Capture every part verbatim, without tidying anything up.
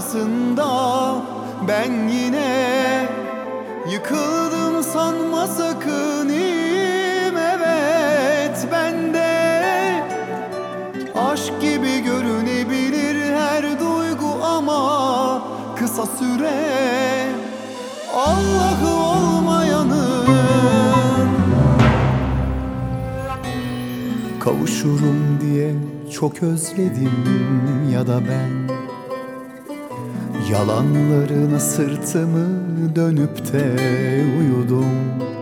arkasında ben yine yıkıldım sanma sakın im. Evet bende aşk gibi görünebilir her duygu ama kısa süre Allah'ı olmayanın. Kavuşurum diye çok özledim ya da ben yalanlarına sırtımı dönüp de uyudum.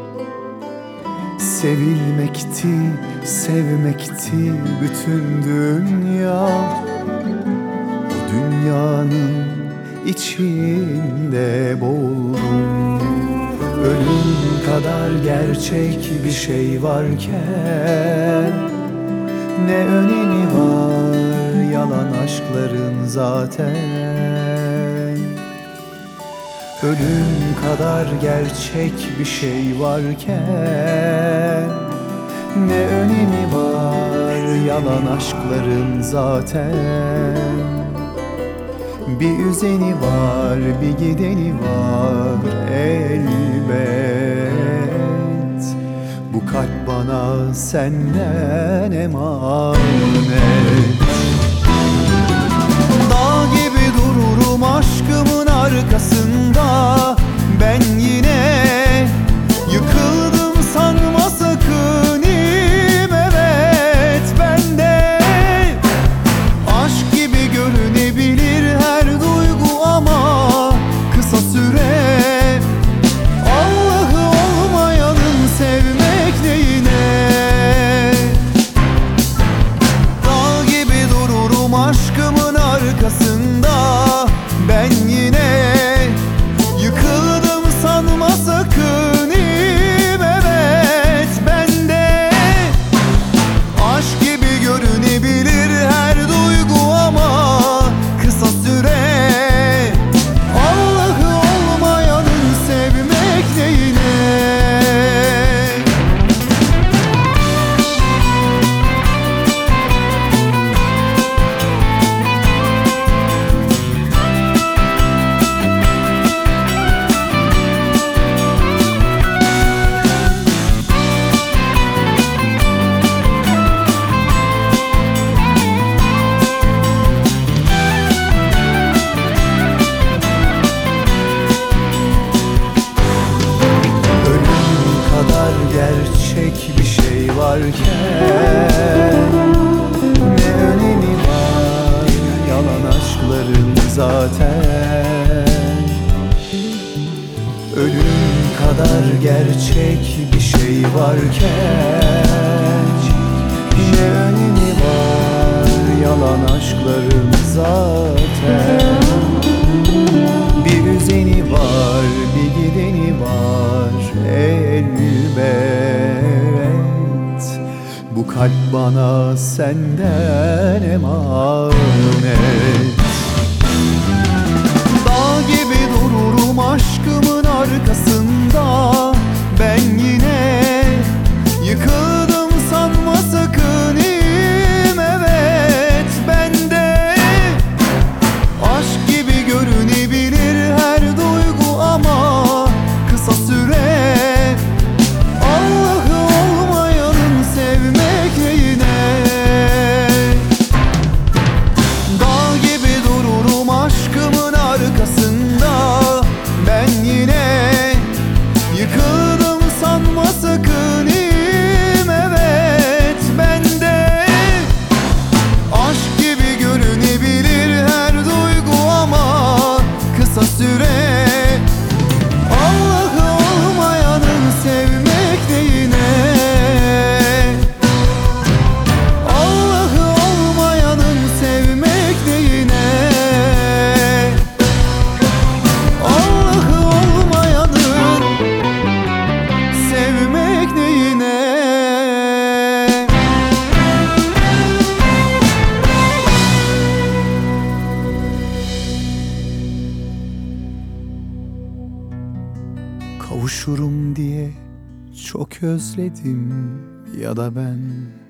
Sevilmekti, sevmekti bütün dünya. Bu dünyanın içinde boğuldum. Ölüm kadar gerçek bir şey varken ne önemi var yalan aşkların zaten. Ölüm kadar gerçek bir şey varken ne önemi var yalan aşkların zaten. Bir üzeni var, bir gideni var elbet. Bu kalp bana senden emanet. Dağ gibi dururum aşkımın arkasında ben yine yıkıldım sanma sakın im. Evet bende aşk gibi görünebilir her duygu ama kısa süre. Allah'ı olmayanın sevmek neyine? Dağ gibi dururum aşkımın arkasında ben yine yıkıldım sanma sakın im. Evet bende aşk gibi görünebilir her duygu ama kısa süre. Allah'ı olmayanın sevmek neyine? Gerçek bir şey varken ne önemi var yalan aşkların zaten. Ölüm kadar gerçek bir şey varken ne önemi var yalan aşkların zaten. Bir üzeni var, bir gideni var elbet. Bu kalp bana senden emanet. Dağ gibi dururum aşkımın arkasında ben yine yıkıldım sanma sakın im. Evet bende aşk gibi görünebilir her duygu ama kısa süre. Allah'ı olmayanın sevmek neyine? Dağ gibi dururum aşkımın arkasında ben yine yıkıldım sanma sakın im. Evet bende aşk gibi görünebilir her duygu ama kısa süre. Allah'ı olmayanın sevmek neyine? Allah'ı olmayanın sevmek neyine? Allah'ı olmayanın sevmek neyine? Kavuşurum diye çok özledim ya da ben